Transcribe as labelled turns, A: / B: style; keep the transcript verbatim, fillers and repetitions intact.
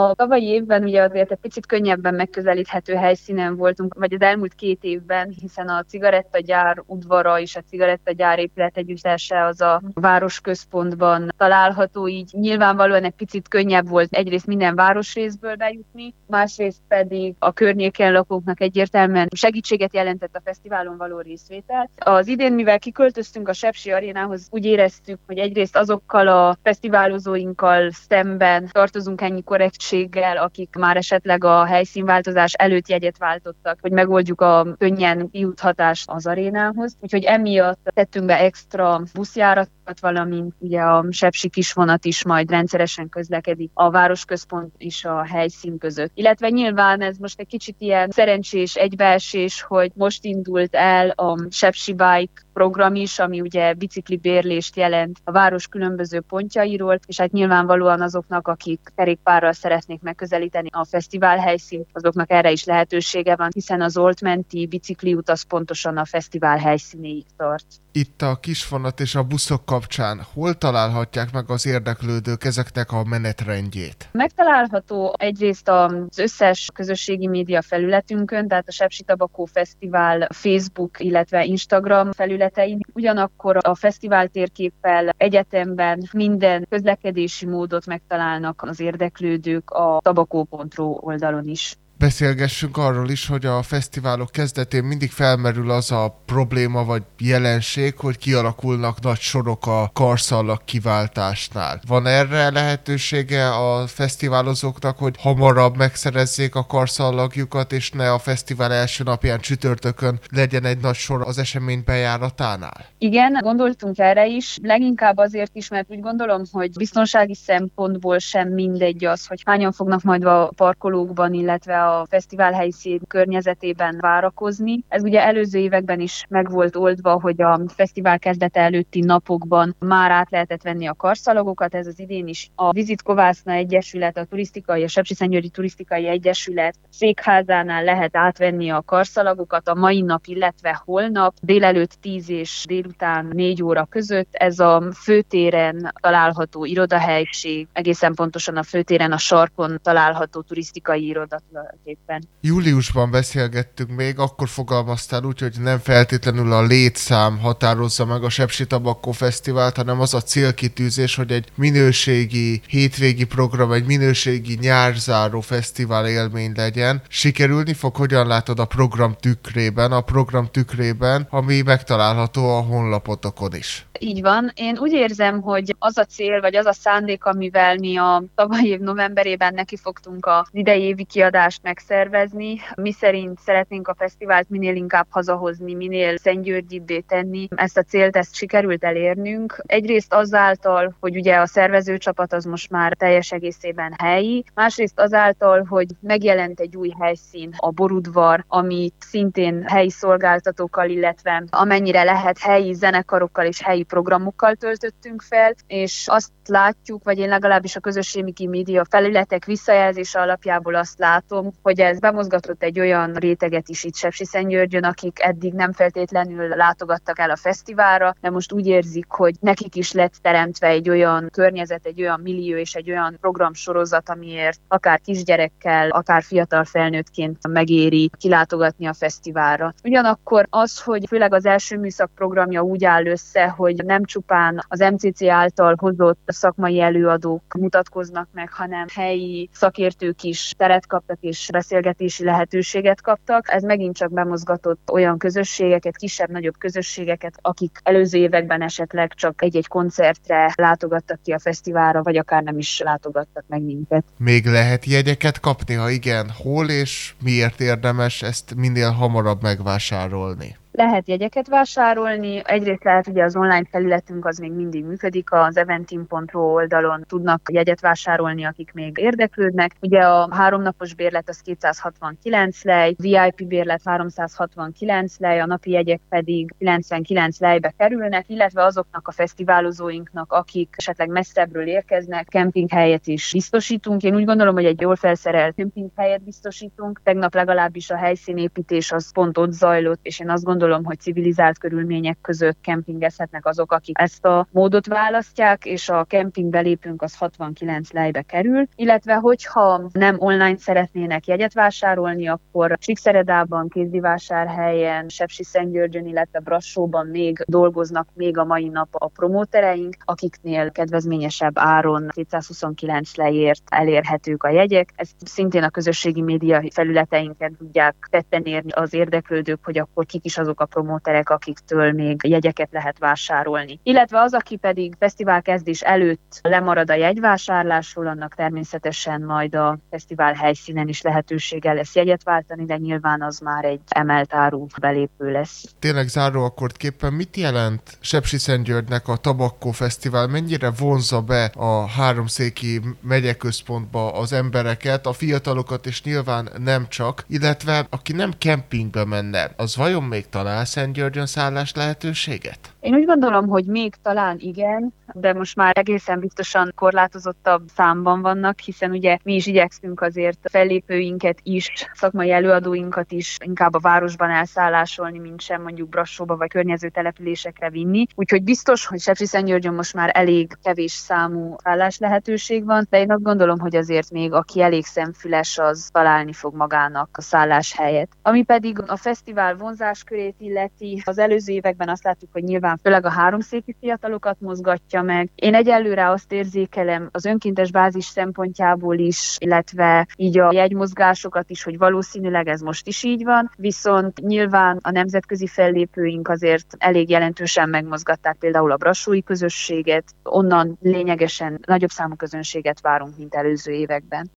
A: A tavalyi évben ugye azért egy picit könnyebben megközelíthető helyszínen voltunk, vagy az elmúlt két évben, hiszen a cigarettagyár udvara és a cigarettagyár épület együttese az a városközpontban található, így nyilvánvalóan egy picit könnyebb volt egyrészt minden városrészből bejutni, másrészt pedig a környéken lakóknak egyértelműen segítséget jelentett a fesztiválon való részvétel. Az idén, mivel kiköltöztünk a Sepsi Arénához, úgy éreztük, hogy egyrészt azokkal a fesztiválozóinkkal szemben tartozunk ennyi korrektséggel, akik már esetleg a helyszínváltozás előtt jegyet váltottak, hogy megoldjuk a könnyen kijuthatást az arénához. Úgyhogy emiatt tettünk be extra buszjáratokat, valamint ugye a sepsi kisvonat is majd rendszeresen közlekedik a városközpont és a helyszín között. Illetve nyilván ez most egy kicsit ilyen szerencsés egybeesés, hogy most indult el a Sepsi Bike program is, ami ugye biciklibérlést jelent a város különböző pontjairól, és hát nyilvánvalóan azoknak, akik kerékpárral szeretnék megközelíteni a fesztivál helyszínt, azoknak erre is lehetősége van, hiszen az Oltmenti bicikliút az pontosan a fesztivál helyszínéig tart.
B: Itt a kisvonat és a buszok kapcsán hol találhatják meg az érdeklődők ezeknek a menetrendjét?
A: Megtalálható egyrészt az összes közösségi média felületünkön, tehát a Sepsi Tabakó Fesztivál Facebook, illetve Instagram felületein. Ugyanakkor a fesztivál térképpel egyetemben minden közlekedési módot megtalálnak az érdeklődők a tabakó pont ro oldalon is.
B: Beszélgessünk arról is, hogy a fesztiválok kezdetén mindig felmerül az a probléma vagy jelenség, hogy kialakulnak nagy sorok a karszallag kiváltásnál. Van erre lehetősége a fesztiválozóknak, hogy hamarabb megszerezzék a karszallagjukat, és ne a fesztivál első napján csütörtökön legyen egy nagy sor az esemény bejáratánál?
A: Igen, gondoltunk erre is, leginkább azért is, mert úgy gondolom, hogy biztonsági szempontból sem mindegy az, hogy hányan fognak majd a parkolókban, illetve a fesztivál helyszín környezetében várakozni. Ez ugye előző években is meg volt oldva, hogy a fesztivál kezdete előtti napokban már át lehetett venni a karszalagokat, ez az idén is. A Vizit Kovászna Egyesület, a turisztikai, a Sepsiszentgyörgyi Turisztikai Egyesület székházánál lehet átvenni a karszalagokat a mai nap, illetve holnap délelőtt tíz és délután négy óra között. Ez a főtéren található irodahelység, egészen pontosan a főtéren a sarkon található turisztikai iroda. Éppen.
B: Júliusban beszélgettünk még, akkor fogalmaztál úgy, hogy nem feltétlenül a létszám határozza meg a Sepsi Tabakó Fesztivált, hanem az a célkitűzés, hogy egy minőségi hétvégi program, egy minőségi nyárzáró fesztivál élmény legyen. Sikerülni fog, hogyan látod a program tükrében, a program tükrében, ami megtalálható a honlapotokon is?
A: Így van. Én úgy érzem, hogy az a cél, vagy az a szándék, amivel mi a tavalyi év novemberében nekifogtunk az idei évi kiadást megszervezni, mi szerint szeretnénk a fesztivált minél inkább hazahozni, minél szentgyörgyibbé tenni. Ezt a célt, ezt sikerült elérnünk. Egyrészt azáltal, hogy ugye a szervezőcsapat az most már teljes egészében helyi, másrészt azáltal, hogy megjelent egy új helyszín, a Borudvar, amit szintén helyi szolgáltatókkal, illetve amennyire lehet helyi zenekarokkal és helyi programokkal töltöttünk fel, és azt látjuk, vagy én legalábbis a közösségi média felületek visszajelzése alapjából azt látom, hogy ez bemozgatott egy olyan réteget is itt Sepsiszentgyörgyön, akik eddig nem feltétlenül látogattak el a fesztiválra, de most úgy érzik, hogy nekik is lett teremtve egy olyan környezet, egy olyan millió és egy olyan programsorozat, amiért akár kisgyerekkel, akár fiatal felnőttként megéri kilátogatni a fesztiválra. Ugyanakkor az, hogy főleg az első műszak programja úgy áll össze, hogy nem csupán az em cé cé által hozott szakmai előadók mutatkoznak meg, hanem helyi szakértők is teret kaptak és beszélgetési lehetőséget kaptak. Ez megint csak bemozgatott olyan közösségeket, kisebb-nagyobb közösségeket, akik előző években esetleg csak egy-egy koncertre látogattak ki a fesztiválra, vagy akár nem is látogattak meg minket.
B: Még lehet jegyeket kapni? Ha igen, hol és miért érdemes ezt minél hamarabb megvásárolni?
A: Lehet jegyeket vásárolni, egyrészt lehet ugye az online felületünk az még mindig működik, az eventim pont ro oldalon tudnak jegyet vásárolni, akik még érdeklődnek. Ugye a háromnapos bérlet az kétszázhatvankilenc lej, vé i pé bérlet háromszázhatvankilenc lej, a napi jegyek pedig kilencvenkilenc lejbe kerülnek, illetve azoknak a fesztiválozóinknak, akik esetleg messzebbről érkeznek, kempinghelyet is biztosítunk. Én úgy gondolom, hogy egy jól felszerelt kempinghelyet biztosítunk. Tegnap legalábbis a helyszínépítés az pont ott zajlott, és én azt gondolom, gondolom, hogy civilizált körülmények között kempingezhetnek azok, akik ezt a módot választják, és a kemping belépünk az hatvankilenc lejbe kerül, illetve hogyha nem online szeretnének jegyet vásárolni, akkor Csíkszeredában, Kézdivásárhelyen, Sepsiszentgyörgyön, illetve Brassóban még dolgoznak még a mai nap a promótereink, akiknél kedvezményesebb áron kétszázhuszonkilenc lejért elérhetők a jegyek. Ezt szintén a közösségi média felületeinken tudják tetten érni az érdeklődők, hogy akkor kik is azok a promóterek, akiktől még jegyeket lehet vásárolni. Illetve az, aki pedig fesztivál kezdés előtt lemarad a jegyvásárlásról, annak természetesen majd a fesztivál helyszínen is lehetősége lesz jegyet váltani, de nyilván az már egy emelt áru belépő lesz.
B: Tényleg záróakkordképpen mit jelent Sepsiszentgyörgynek a Tabakkó Fesztivál? Mennyire vonzza be a háromszéki megyeközpontba az embereket, a fiatalokat és nyilván nem csak, illetve aki nem kempingbe menne, az vajon még talál Szentgyörgyön szállás lehetőséget?
A: Én úgy gondolom, hogy még talán igen, de most már egészen biztosan korlátozottabb számban vannak, hiszen ugye mi is igyekszünk azért fellépőinket is, szakmai előadóinkat is inkább a városban elszállásolni, mint sem mondjuk Brassóba vagy környező településekre vinni. Úgyhogy biztos, hogy Sepsiszentgyörgyön most már elég kevés számú szállás lehetőség van, de én azt gondolom, hogy azért még aki elég szemfüles, az találni fog magának a szálláshelyet. Ami pedig a fesztivál vonzáskörét illeti, az előző években azt láttuk, hogy nyilván főleg a háromszéki fiatalokat mozgatja meg. Én egyelőre azt érzékelem az önkéntes bázis szempontjából is, illetve így a jegymozgásokat is, hogy valószínűleg ez most is így van, viszont nyilván a nemzetközi fellépőink azért elég jelentősen megmozgatták például a brassói közösséget, onnan lényegesen nagyobb számú közönséget várunk, mint előző években.